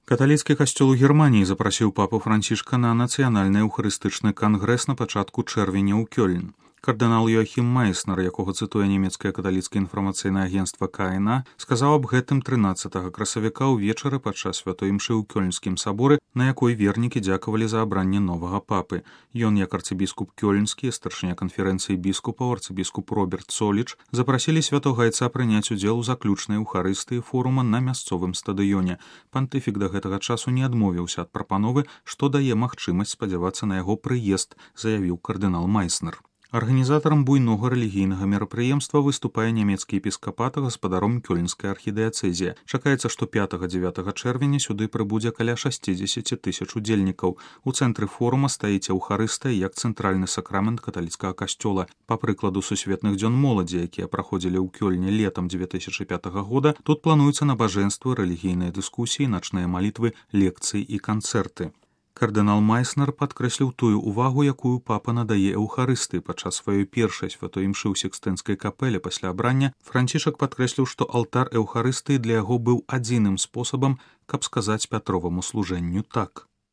Каталіцкі касцёл у Германіі запрасіў папу Францішка на нацыянальны эўхарыстычны кангрэс на пачатку чэрвеня ў Кёльн. Кардынал Йоахім Майснер, якога цытуе нямецкае каталіцкае інфармацыйнае агенцтва КНА, сказаў аб гэтым 13 красавіка ўвечары падчас святой імшы ў Кёльнскім саборы, на якой вернікі дзякавалі за абранне новага папы. Ён, як арцыбіскуп Кёльнскі, старшыня канферэнцыі біскупаў, арцыбіскуп Роберт Соліч, запрасілі святога айца прыняць удзел у заключнай эўхарыстыі форума на мясцовым стадыёне. Пантыфік да гэтага часу не адмовіўся ад прапановы, што дае магчымасць спадзявацца на яго прыезд, заявіў кардынал Майснер. Арганізатарам буйнога рэлігійнага мерапрыемства выступае нямецкі епіскапат, гаспадаром Кёльнскай архідыяцэзіі. Чакаецца, што 5-9 чэрвеня сюды прыбудзе каля 60 000 удзельнікаў. У цэнтры форума стаіць эўхарыстыя як цэнтральны сакрамент каталіцкага касцёла. Па прыкладу сусветных дзён моладзі, якія праходзілі ў Кёльне летам 2005 года, тут плануюцца набажэнствы, рэлігійныя дыскусіі, начныя малітвы, лекцыі і канцэрты. Кардынал Майснер падкрэсліў тую ўвагу, якую папа надае эўхарысты. Падчас сваёй першай святой імшы ў Сікстэнскай капэле пасля абрання Францішак падкрэсліў, што алтар эўхарыстыі для яго быў адзіным спосабам, каб сказаць Пятроваму служэнню так.